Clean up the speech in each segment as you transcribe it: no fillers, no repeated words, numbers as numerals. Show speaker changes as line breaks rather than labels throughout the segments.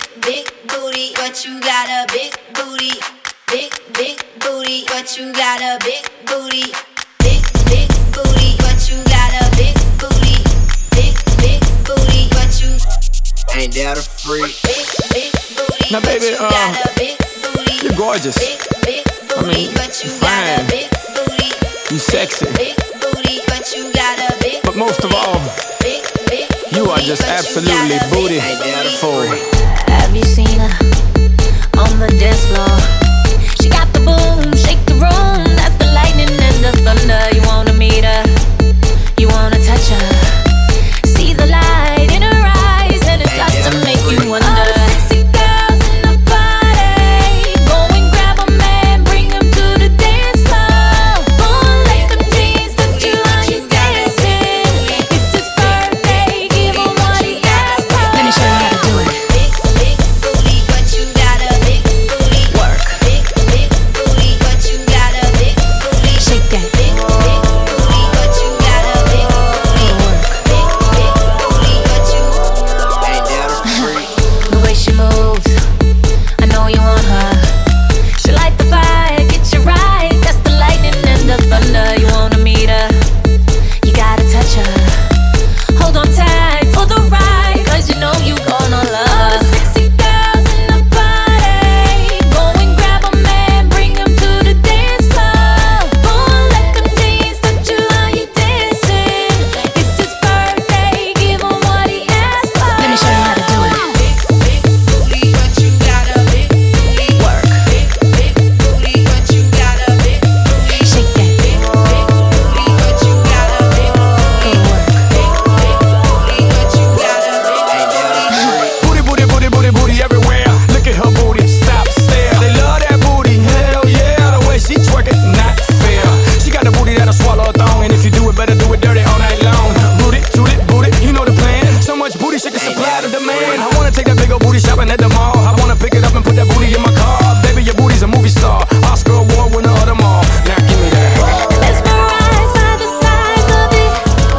big booty, but you got a big booty. Big booty, but you got a big booty. Big booty, but you got a big booty. Big booty, but you
ain't that a freak?
Big booty.
Now, baby,
you got a big booty.
you're gorgeous.
Big booty, but you got a big booty.
You sexy.
Big booty, but you got a big.
But most of all, you are just absolutely booty full.
Have you seen her on the dance floor? She got the boom, shake the room. That's the lightning and the thunder. You wanna meet her, you wanna touch her. See the light in her eyes, and it starts to make you wonder. All the sexy girls in the party, go and grab a man, bring him to the dance floor. Go and let them jeans touch you while you dancing. It's his birthday, give him what he asked for. Let me show you how to do it.
Big booty, but you got a big booty.
Work.
Big booty, but you got a big booty.
Shake that.
Big booty, but you got a big booty. Big booty, but you
Ain't that a freak?
The way she moves, I know you want her. She light the fire, get you right. That's the lightning and the thunder. You wanna meet her, you gotta touch her. Hold on tight for the ride, 'cause you know you gonna love her. All the sexy girls in the party, go and grab a man, bring him to the dance floor. Go and let them jeans touch you while you dancing. It's his birthday, give him what he asked for. Let me show you how to do it.
big booty, but you got a big booty.
Work.
Big booty, but you got a big booty.
Shake that.
Big booty, but you got a big booty.
Go work.
Big booty, but you got a big
Ain't that a freak?
Booty, booty, booty, booty, booty everywhere. Look at her booty, stop, stare. They love that booty, hell yeah. The way she twerk it, not fair. She got the booty that'll swallow a thong, and if you do it, better do it dirty all night long. Root it, toot it, boot it, you know the plan. So much booty, she can supply the demand. I wanna take that big old booty shopping at the mall. I wanna pick it up and put that booty in my car. Baby, your booty's a movie star, Oscar award winner of them all. Now give me that.
Mesmerized by the size of it.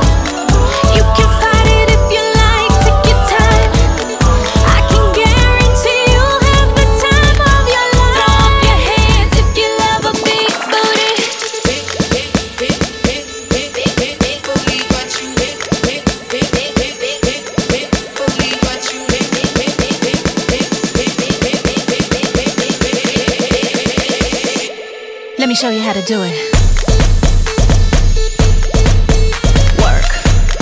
You can fight it if you like. Take your time. I can guarantee you'll have the time of your life. Throw up your hands if you love a big booty. Let me show you how to do it. Work.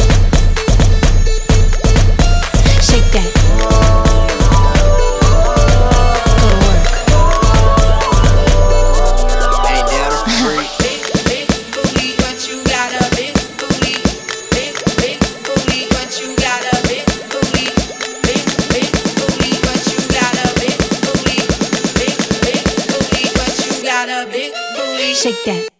Shake that. Go to work.
Ain't that a freak?
Big booty, but you got a big booty. Big booty, but you got a big booty. Big booty, but you got a big booty. Big booty, but you got a big booty.
Shake that.